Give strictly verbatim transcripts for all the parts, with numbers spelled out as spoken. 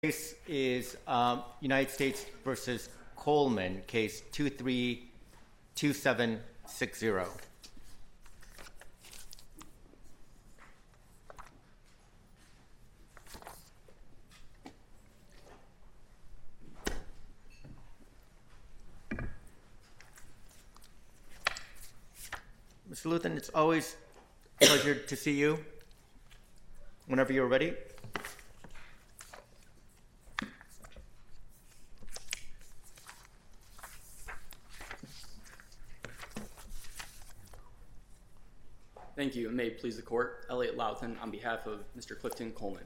Case is um, United States versus Coleman, case two three two seven six zero. Mister Luthen, it's always a pleasure to see you. Whenever you're ready. Thank you, and may it please the court. Elliot Luthen on behalf of Mister Clifton Coleman.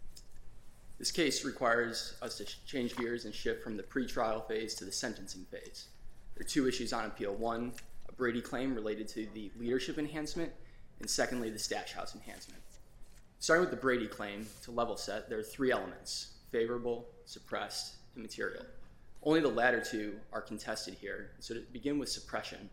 This case requires us to change gears and shift from the pretrial phase to the sentencing phase. There are two issues on appeal. One, a Brady claim related to the leadership enhancement, and secondly, the Stash House enhancement. Starting with the Brady claim, to level set, there are three elements: favorable, suppressed, and material. Only the latter two are contested here. So to begin with suppression,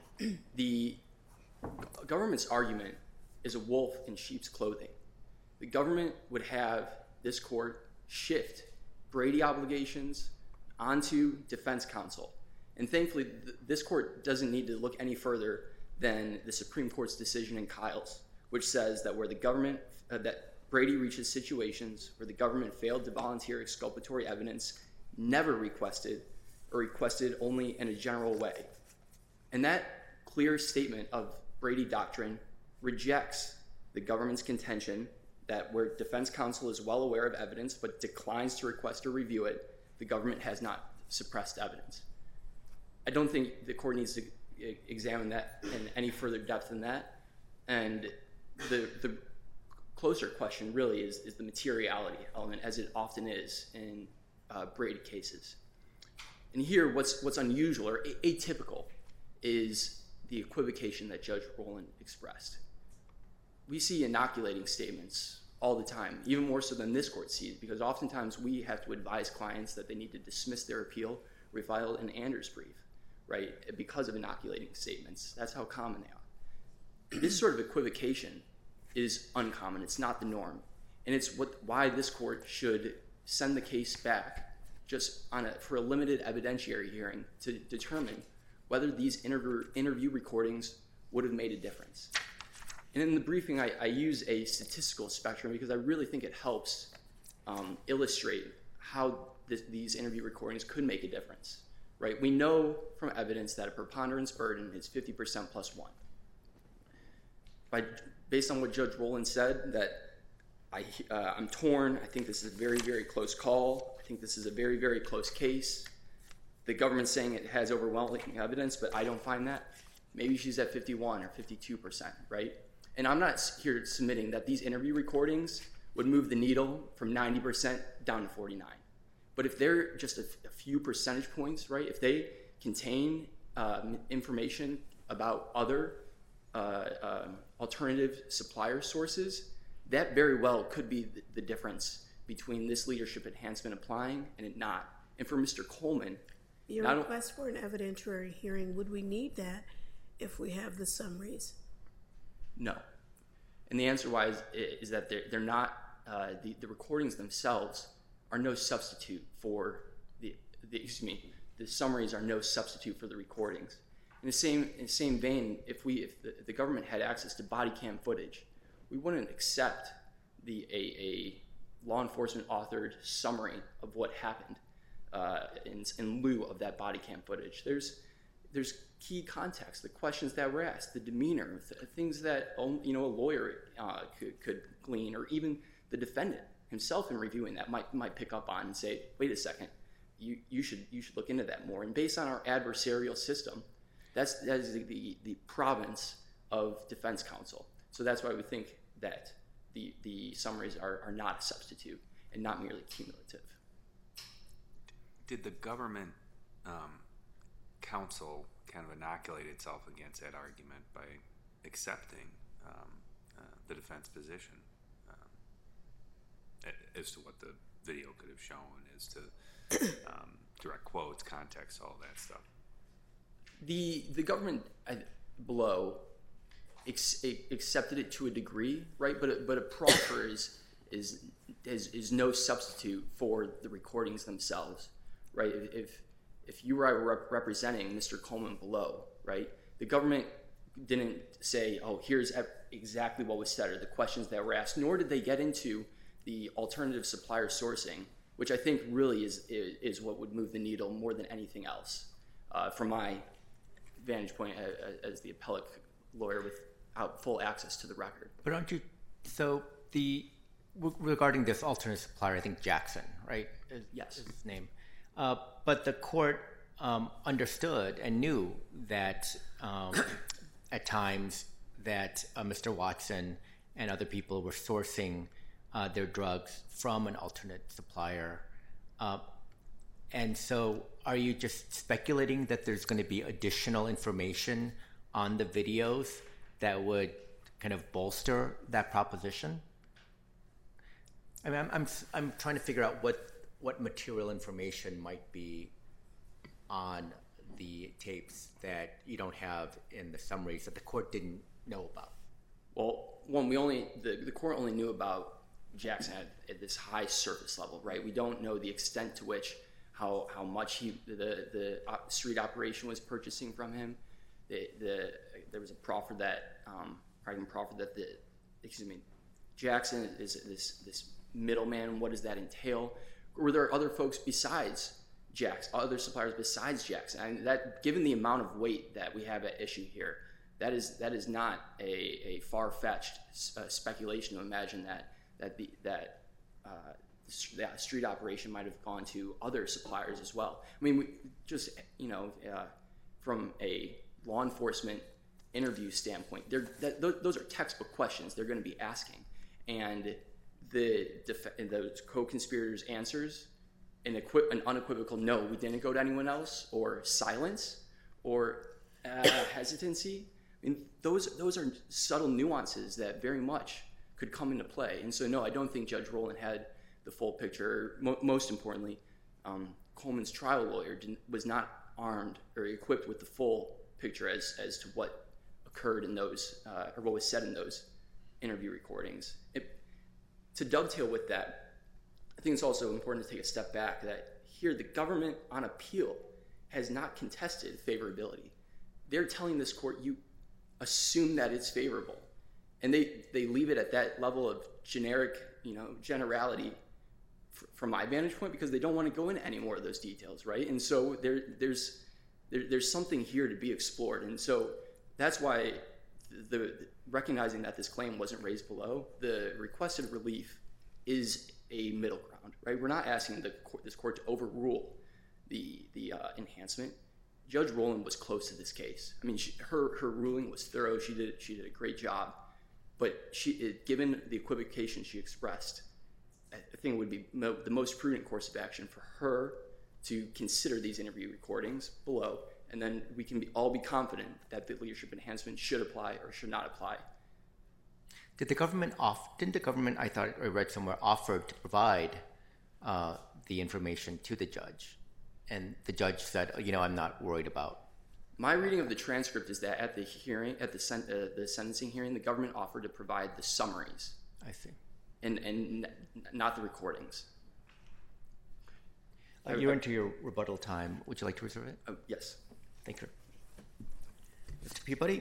the government's argument is a wolf in sheep's clothing. The government would have this court shift Brady obligations onto defense counsel. And thankfully, th- this court doesn't need to look any further than the Supreme Court's decision in Kyles, which says that where the government, uh, that Brady reaches situations where the government failed to volunteer exculpatory evidence, never requested, or requested only in a general way. And that clear statement of Brady doctrine rejects the government's contention that where defense counsel is well aware of evidence but declines to request or review it, the government has not suppressed evidence. I don't think the court needs to examine that in any further depth than that. And the the closer question really is, is the materiality element, as it often is in uh, Brady cases. And here, what's what's unusual or atypical is the equivocation that Judge Rowland expressed. We see inoculating statements all the time, even more so than this court sees, because oftentimes we have to advise clients that they need to dismiss their appeal, refile an Anders brief, right, because of inoculating statements. That's how common they are. This sort of equivocation is uncommon. It's not the norm. And it's what why this court should send the case back just on a, for a limited evidentiary hearing to determine whether these interview, interview recordings would have made a difference. And in the briefing, I, I use a statistical spectrum because I really think it helps um, illustrate how this, these interview recordings could make a difference, right? We know from evidence that a preponderance burden is fifty percent plus one. By, based on what Judge Rowland said, that I, uh, I'm torn. I think this is a very, very close call. I think this is a very, very close case. The government's saying it has overwhelming evidence, but I don't find that. Maybe she's at fifty-one or fifty-two percent, right? And I'm not here submitting that these interview recordings would move the needle from ninety percent down to forty-nine. But if they're just a, a few percentage points, right, if they contain uh, information about other uh, uh, alternative supplier sources, that very well could be the, the difference between this leadership enhancement applying and it not. And for Mister Coleman, Your request for an evidentiary hearing, would we need that if we have the summaries? No. And the answer why is, is that they're, they're not, uh, the, the recordings themselves are no substitute for the, the, excuse me, the summaries are no substitute for the recordings. In the same, in the same vein, if we, if the, the government had access to body cam footage, we wouldn't accept the, a, a law enforcement authored summary of what happened. Uh, in, in lieu of that body cam footage. There's there's key context, the questions that were asked, the demeanor, th- things that you know a lawyer uh, could, could glean, or even the defendant himself in reviewing that might might pick up on and say, wait a second, you you should you should look into that more. And based on our adversarial system, that's that is the, the, the province of defense counsel. So that's why we think that the the summaries are, are not a substitute and not merely cumulative. Did the government um, counsel kind of inoculate itself against that argument by accepting um, uh, the defense position um, as to what the video could have shown, as to um, direct quotes, context, all that stuff? The the government below ex- accepted it to a degree, right? But a, but a proffer is is is, is no substitute for the recordings themselves, right? If if you were rep- representing Mister Coleman below, right, the government didn't say, oh, here's exactly what was said or the questions that were asked, nor did they get into the alternative supplier sourcing, which I think really is is, is what would move the needle more than anything else, uh, from my vantage point as, as the appellate lawyer with full access to the record. But aren't you, so the, regarding this alternate supplier, I think Jackson, right? Is, yes. Is his name. Uh, but the court um, understood and knew that um, at times that uh, Mister Watson and other people were sourcing uh, their drugs from an alternate supplier. Uh, and so are you just speculating that there's going to be additional information on the videos that would kind of bolster that proposition? I mean, I'm, I'm, I'm trying to figure out what, what material information might be on the tapes that you don't have in the summaries that the court didn't know about. Well, one, we only, the, the court only knew about Jackson at, at this high surface level, right? We don't know the extent to which, how, how much he, the, the street operation was purchasing from him. The, the, there was a proffer that, um, pardon, proffer that the, excuse me, Jackson is this this middleman. What does that entail? Were there other folks besides Jackson, other suppliers besides Jackson? And that, given the amount of weight that we have at issue here, that is that is not a, a far-fetched uh, speculation to imagine that that the, that uh, that street operation might have gone to other suppliers as well. I mean, we just you know, uh, from a law enforcement interview standpoint, that, those are textbook questions they're going to be asking, and the def- those co-conspirators' answers, an, equi- an unequivocal no, we didn't go to anyone else, or silence, or uh, hesitancy. I mean, those those are subtle nuances that very much could come into play. And so, no, I don't think Judge Rowland had the full picture. Mo- most importantly, um, Coleman's trial lawyer didn't, was not armed or equipped with the full picture as as to what occurred in those, uh, or what was said in those interview recordings. It, to dovetail with that, I think it's also important to take a step back that here the government on appeal has not contested favorability. They're telling this court, you assume that it's favorable. And they, they leave it at that level of generic, you know, generality f- from my vantage point, because they don't want to go into any more of those details, right? And so there, there's there, there's something here to be explored. And so that's why the, the recognizing that this claim wasn't raised below, the requested relief is a middle ground, right? We're not asking the court, this court to overrule the, the uh, enhancement. Judge Rowland was close to this case. I mean, she, her her ruling was thorough. She did she did a great job, but she, it, given the equivocation she expressed, I think it would be mo- the most prudent course of action for her to consider these interview recordings below, and then we can be, all be confident that the leadership enhancement should apply or should not apply. Did the government off? Didn't the government? I thought I read somewhere offered to provide uh, the information to the judge. And the judge said, you know, I'm not worried about. My reading of the transcript is that at the hearing, at the sen- uh, the sentencing hearing, the government offered to provide the summaries. I see. And and n- not the recordings. Uh, you're into your rebuttal time. Would you like to reserve it? Uh, yes. Thank you. Mister Peabody?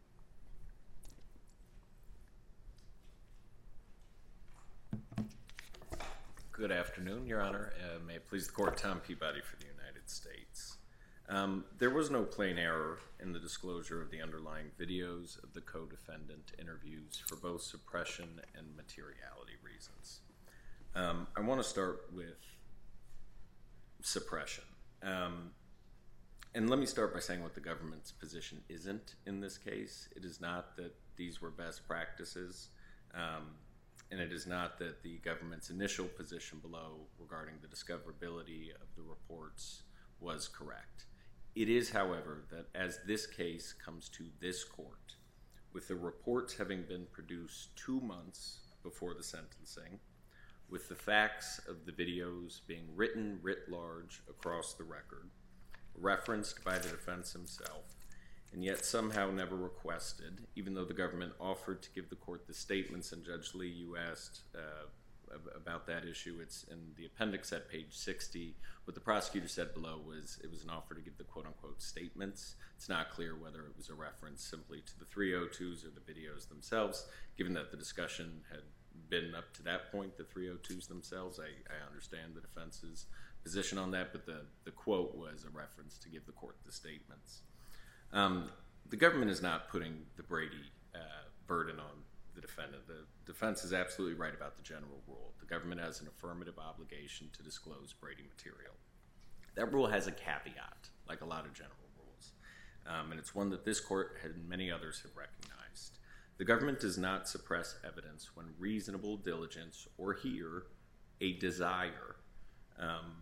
Good afternoon, Your Honor. Uh, may it please the Court, Tom Peabody for the United States. Um, there was no plain error in the disclosure of the underlying videos of the co-defendant interviews for both suppression and materiality reasons. Um, I want to start with suppression. Um, and let me start by saying what the government's position isn't in this case. It is not that these were best practices. Um, And it is not that the government's initial position below regarding the discoverability of the reports was correct. It is, however, that as this case comes to this court, with the reports having been produced two months before the sentencing, with the facts of the videos being written writ large across the record, referenced by the defense himself, and yet somehow never requested, even though the government offered to give the court the statements, and Judge Lee, you asked uh, about that issue. It's in the appendix at page sixty. What the prosecutor said below was it was an offer to give the quote-unquote statements. It's not clear whether it was a reference simply to the three oh twos or the videos themselves. Given that the discussion had been up to that point, the three oh twos themselves, I, I understand the defense's position on that, but the, the quote was a reference to give the court the statements. Um, the government is not putting the Brady uh, burden on the defendant. The defense is absolutely right about the general rule. The government has an affirmative obligation to disclose Brady material. That rule has a caveat, like a lot of general rules, um, and it's one that this court and many others have recognized. The government does not suppress evidence when reasonable diligence or here a desire um,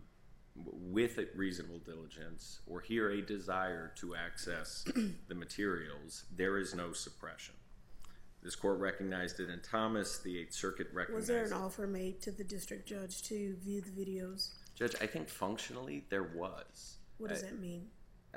with a reasonable diligence or here a desire to access the materials, there is no suppression. This court recognized it in Thomas. The Eighth Circuit recognized it. Was there an offer made to the district judge to view the videos? Judge, I think functionally there was. What does I, that mean? I,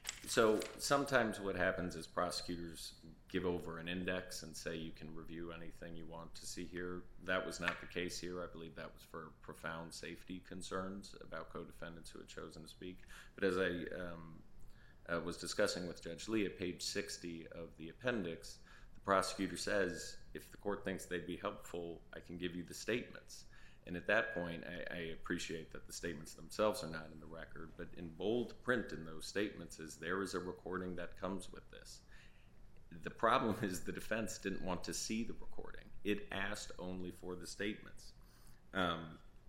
so sometimes what happens is prosecutors give over an index and say you can review anything you want to see here. That was not the case here. I believe that was for profound safety concerns about co-defendants who had chosen to speak. But as I um, uh, was discussing with Judge Lee at page sixty of the appendix, the prosecutor says, if the court thinks they'd be helpful, I can give you the statements. And at that point, I, I appreciate that the statements themselves are not in the record, but in bold print in those statements is there is a recording that comes with this. The problem is the defense didn't want to see the recording. It asked only for the statements. Um,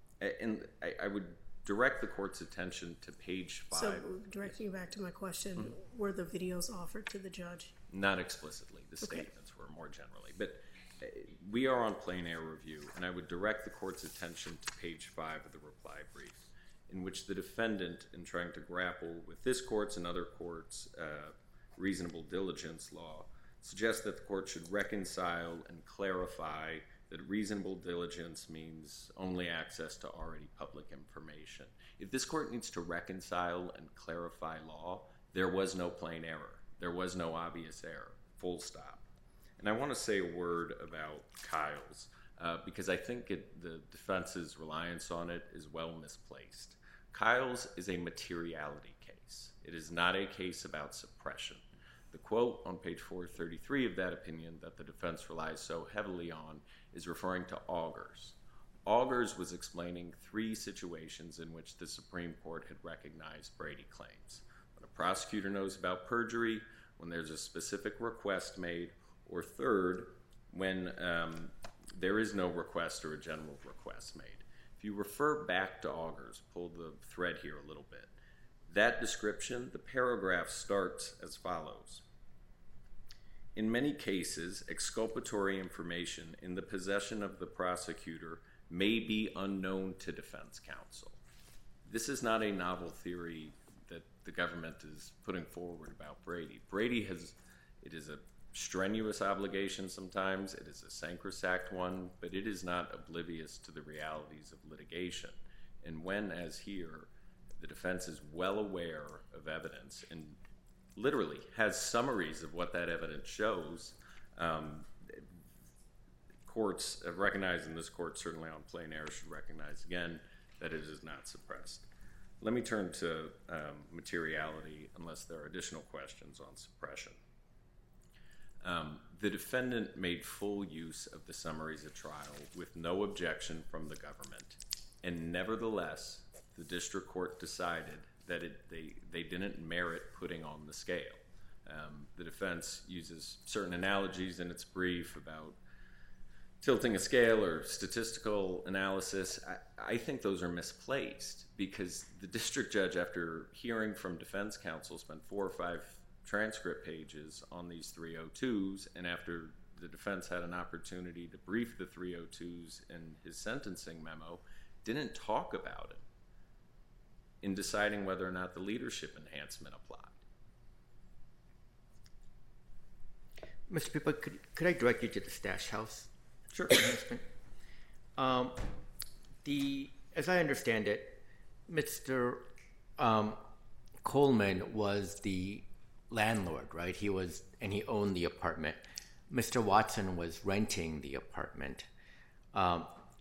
and I, I would direct the court's attention to page five. So directing you back to my question, mm-hmm. were the videos offered to the judge? Not explicitly. The okay. statements were more generally. But uh, we are on plain error review, and I would direct the court's attention to page five of the reply brief, in which the defendant, in trying to grapple with this court's and other courts' uh, reasonable diligence law, suggests that the court should reconcile and clarify that reasonable diligence means only access to already public information. If this court needs to reconcile and clarify law, there was no plain error. There was no obvious error, full stop. And I want to say a word about Kyle's, uh, because I think it, the defense's reliance on it is well misplaced. Kyle's is a materiality case. It is not a case about suppression. The quote on page four thirty-three of that opinion that the defense relies so heavily on is referring to Augers. Augers was explaining three situations in which the Supreme Court had recognized Brady claims. When a prosecutor knows about perjury, when there's a specific request made, or third, when um, there is no request or a general request made. If you refer back to Augers, pull the thread here a little bit, that description, the paragraph starts as follows. In many cases, exculpatory information in the possession of the prosecutor may be unknown to defense counsel. This is not a novel theory that the government is putting forward about Brady. Brady has, it is a strenuous obligation sometimes, it is a sacrosanct one, but it is not oblivious to the realities of litigation. And when, as here, the defense is well aware of evidence and literally has summaries of what that evidence shows, um, courts have recognized, and this court certainly on plain error should recognize again, that it is not suppressed. Let me turn to um, materiality unless there are additional questions on suppression. Um, the defendant made full use of the summaries at trial with no objection from the government, and nevertheless, the district court decided that it, they, they didn't merit putting on the scale. Um, the defense uses certain analogies in its brief about tilting a scale or statistical analysis. I, I think those are misplaced because the district judge, after hearing from defense counsel, spent four or five transcript pages on these three oh twos, and after the defense had an opportunity to brief the three oh twos in his sentencing memo, didn't talk about it in deciding whether or not the leadership enhancement applied. Mister Pippa, could, could I direct you to the Stash House? Sure. um, the, as I understand it, Mister Um, Coleman was the landlord, right? He was, and he owned the apartment. Mister Watson was renting the apartment. Um,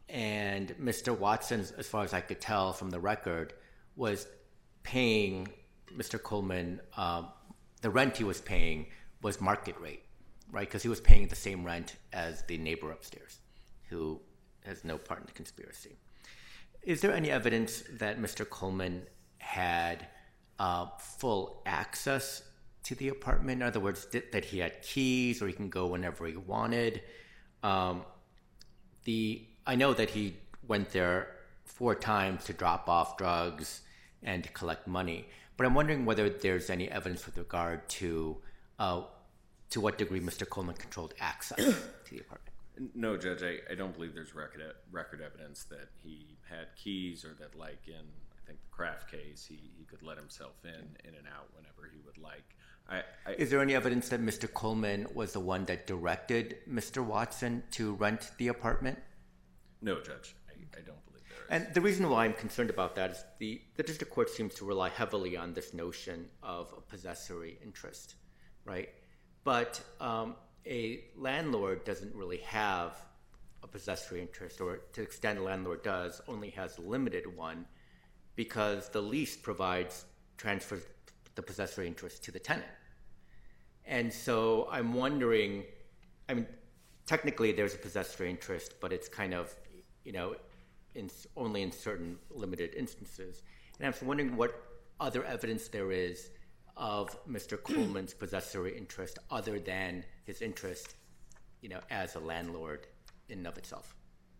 and Mister Watson, as far as I could tell from the record, was paying Mister Coleman, um, the rent he was paying was market rate, right? Because he was paying the same rent as the neighbor upstairs, who has no part in the conspiracy. Is there any evidence that Mister Coleman had uh, full access to the apartment? In other words, th- that he had keys or he can go whenever he wanted? Um, the I know that he went there four times to drop off drugs and to collect money, but I'm wondering whether there's any evidence with regard to uh, to what degree Mister Coleman controlled access to the apartment. No, Judge, I, I don't believe there's record record evidence that he had keys or that, like in, I think, the Kraft case, he, he could let himself in, in and out whenever he would like. I, I, Is there any evidence that Mister Coleman was the one that directed Mister Watson to rent the apartment? No, Judge, I, I don't believe there is. And the reason why I'm concerned about that is the, the district court seems to rely heavily on this notion of a possessory interest, right? But um, a landlord doesn't really have a possessory interest, or to the extent a landlord does, only has a limited one, because the lease provides, transfers the possessory interest to the tenant. And so I'm wondering, I mean, technically there's a possessory interest, but it's kind of, you know, in, only in certain limited instances. And I'm wondering what other evidence there is of Mister Coleman's possessory interest other than his interest, you know, as a landlord in and of itself.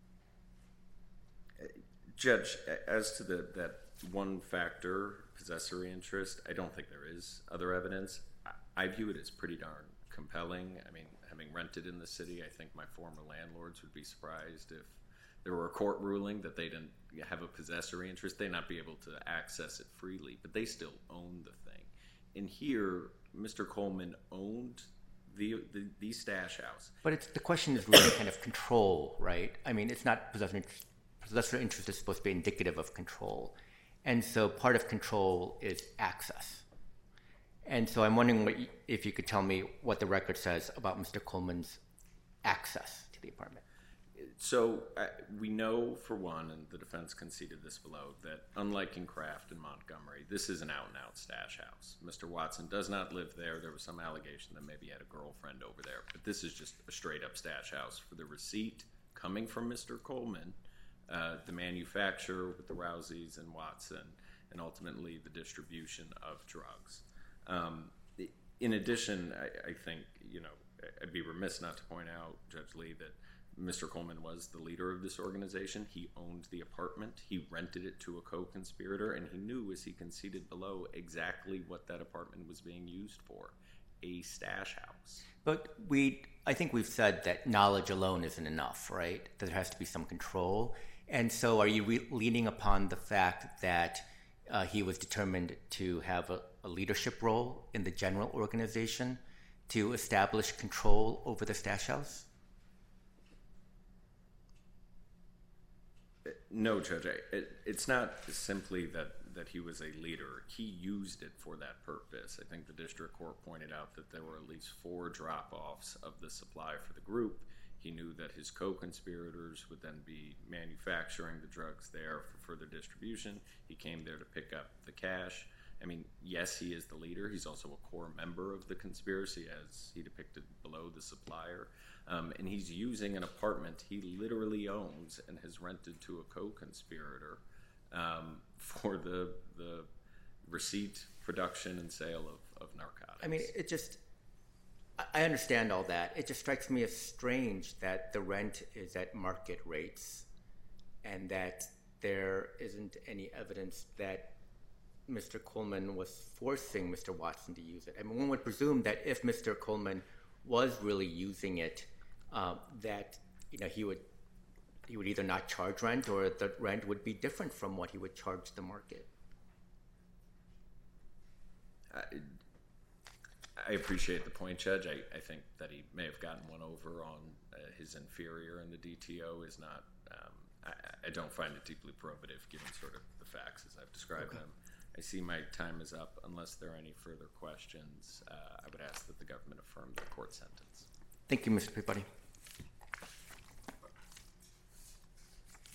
Judge, as to the, that one factor, possessory interest, I don't think there is other evidence. I, I view it as pretty darn compelling. I mean, having rented in the city, I think my former landlords would be surprised if there were a court ruling that they didn't have a possessory interest. They'd not be able to access it freely, but they still own the thing. And here, Mister Coleman owned the, the the stash house. But it's, the question is really kind of control, right? I mean, it's not possessory interest. Possessory interest is supposed to be indicative of control. And so part of control is access. And so I'm wondering what you, if you could tell me what the record says about Mister Coleman's access to the apartment. So uh, we know, for one, and the defense conceded this below, that unlike in Kraft and Montgomery, this is an out-and-out stash house. Mister Watson does not live there. There was some allegation that maybe he had a girlfriend over there, but this is just a straight-up stash house. For the receipt coming from Mister Coleman, uh, the manufacturer with the Rouseys and Watson, and ultimately the distribution of drugs. Um, in addition, I, I think, you know, I'd be remiss not to point out, Judge Lee, that Mister Coleman was the leader of this organization. He owned the apartment. He rented it to a co-conspirator, and he knew, as he conceded below, exactly what that apartment was being used for, a stash house. But we, I think we've said that knowledge alone isn't enough, right? That there has to be some control. And so are you re- leaning upon the fact that uh, he was determined to have a, a leadership role in the general organization to establish control over the stash house? No, Judge. It, it's not simply that, that he was a leader. He used it for that purpose. I think the district court pointed out that there were at least four drop-offs of the supply for the group. He knew that his co-conspirators would then be manufacturing the drugs there for further distribution. He came there to pick up the cash. I mean, yes, he is the leader. He's also a core member of the conspiracy, as he depicted below, the supplier. Um, and he's using an apartment he literally owns and has rented to a co-conspirator um, for the the receipt, production, and sale of, of narcotics. I mean, it just, I understand all that. It just strikes me as strange that the rent is at market rates and that there isn't any evidence that Mister Coleman was forcing Mister Watson to use it. I mean, one would presume that if Mister Coleman was really using it, uh, that you know he would he would either not charge rent or the rent would be different from what he would charge the market. I, I appreciate the point, Judge. I, I think that he may have gotten one over on uh, his inferior in the D T O is not. Um, I, I don't find it deeply probative, given sort of the facts as I've described Okay. them. I see my time is up. Unless there are any further questions, uh, I would ask that the government affirm the court sentence. Thank you, Mister Peabody.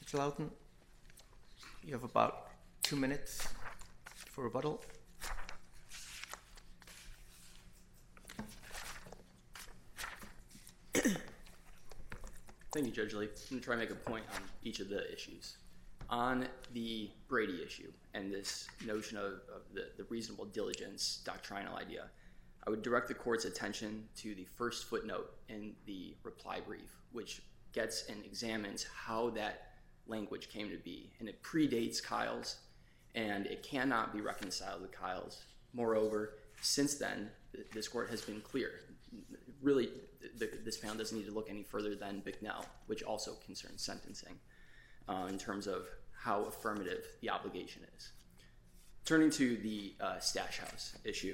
Mister Loudon, you have about two minutes for rebuttal. Thank you, Judge Lee. I'm going to try to make a point on each of the issues. On the Brady issue and this notion of, of the, the reasonable diligence doctrinal idea, I would direct the court's attention to the first footnote in the reply brief, which gets and examines how that language came to be. And it predates Kyle's, and it cannot be reconciled with Kyle's. Moreover, since then, this court has been clear. Really, the, this panel doesn't need to look any further than Bicknell, which also concerns sentencing uh, in terms of how affirmative the obligation is. Turning to the uh, Stash House issue,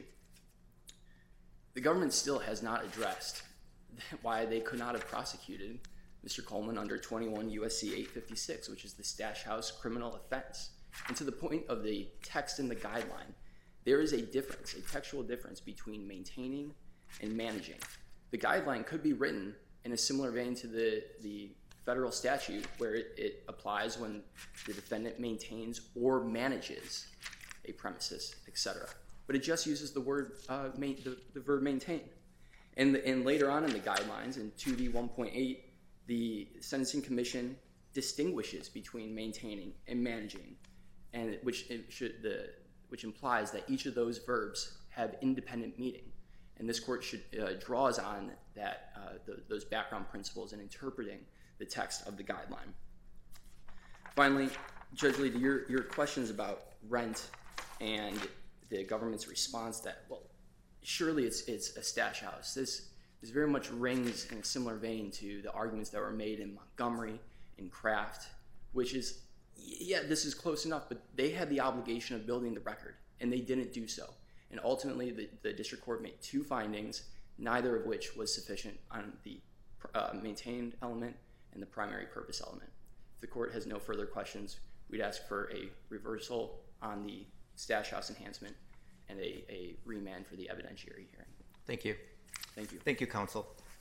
the government still has not addressed why they could not have prosecuted Mister Coleman under twenty-one U S C eight fifty-six, which is the Stash House criminal offense. And to the point of the text in the guideline, there is a difference, a textual difference between maintaining and managing. The guideline could be written in a similar vein to the, the federal statute where it, it applies when the defendant maintains or manages a premises, et cetera. But it just uses the word, uh, main, the, the verb maintain. And, the, and later on in the guidelines, in two D one point eight, the Sentencing Commission distinguishes between maintaining and managing, and which it should, the, which implies that each of those verbs have independent meaning. And this court should uh, draws on that uh, the, those background principles in interpreting the text of the guideline. Finally, Judge Lee, to your, your questions about rent and the government's response that, well, surely it's it's a stash house. This, this very much rings in a similar vein to the arguments that were made in Montgomery and Kraft, which is, yeah, this is close enough, but they had the obligation of building the record, and they didn't do so. And ultimately, the, the district court made two findings, neither of which was sufficient on the uh, maintained element and the primary purpose element. If the court has no further questions, we'd ask for a reversal on the Stash House enhancement and a, a remand for the evidentiary hearing. Thank you. Thank you. Thank you, counsel.